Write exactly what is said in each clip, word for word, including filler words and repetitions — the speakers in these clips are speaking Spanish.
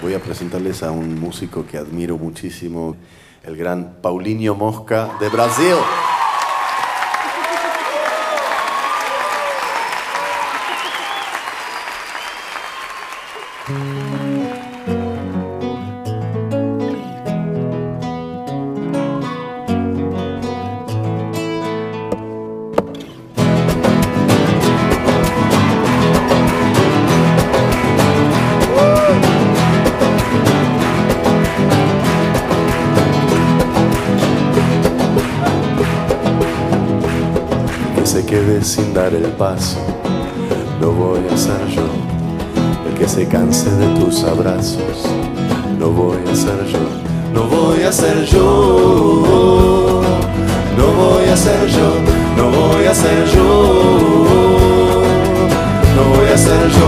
Voy a presentarles a un músico que admiro muchísimo, el gran Paulinho Mosca de Brasil. Se quede sin dar el paso, lo voy a hacer yo. El que se canse de tus abrazos, lo voy a hacer yo. No voy a ser yo, no voy a ser yo, no voy a ser yo, no voy a ser yo.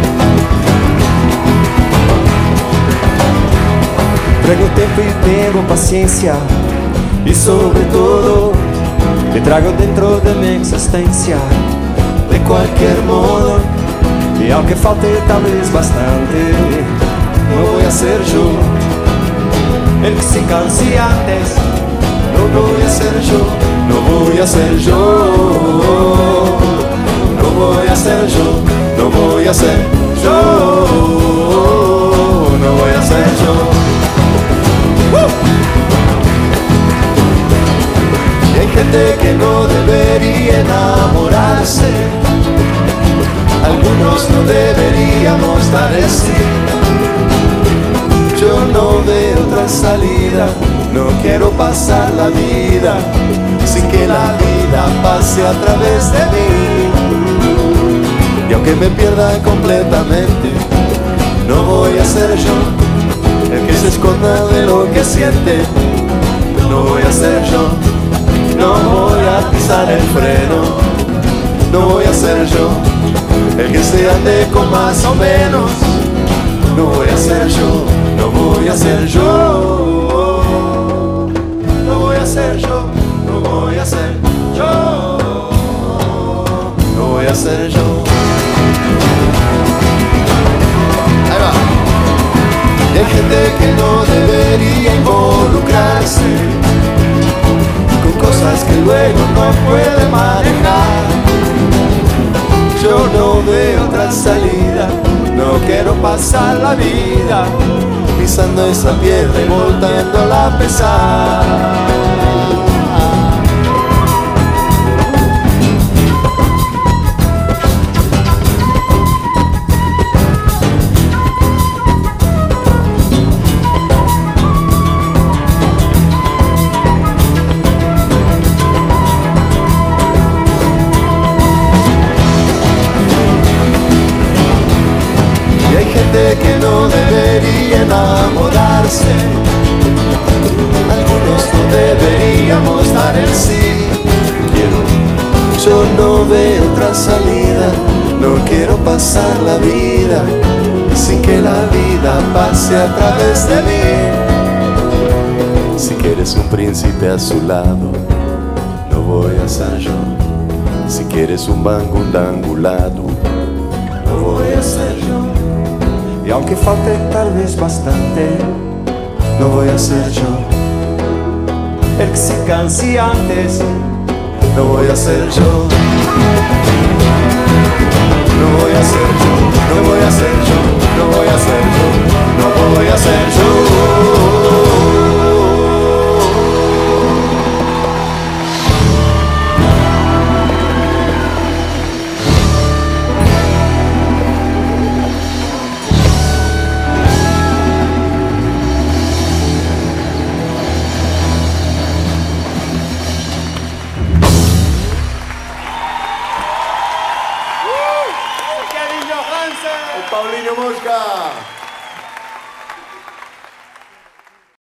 Traigo tempo e tengo paciencia, y sobre todo te trago dentro de mi existencia. De cualquier modo, Y aunque falte tal vez bastante, no voy a ser yo. el que se canse antes, No voy a ser yo, no voy a ser yo. No voy a ser yo, no voy a ser yo. No voy a ser yo. ¡Uh! Y hay gente que no debería enamorarse. Algunos no deberíamos dar el sí. Yo no veo otra salida, no quiero pasar la vida sin que la vida pase a través de mí. Y aunque me pierda completamente, no voy a ser yo el que se esconda de lo que siente. No voy a ser yo, no voy a pisar el freno. No voy a ser yo el que se ande con más o menos. No voy a ser yo, no voy a ser yo. No voy a ser yo, no voy a ser yo. No voy a ser yo. Ahí va. Y hay gente que no debería involucrarse con cosas que luego no puede manejar. Yo no veo otra salida, no quiero pasar la vida pisando esa piedra y voltándola a pesar. Que no debería enamorarse, algunos no deberíamos dar el sí. Quiero, yo no veo otra salida, no quiero pasar la vida sin que la vida pase a través de mí. Si quieres un príncipe a su lado, no voy a ser yo. Si quieres un bangundangulado, no voy a ser yo. y aunque falte tal vez bastante, no voy a ser yo. el que se canse antes, No voy a ser yo. No voy a ser yo. No voy a ser yo. No voy a ser yo. No voy a ser yo. Paulinho Mosca.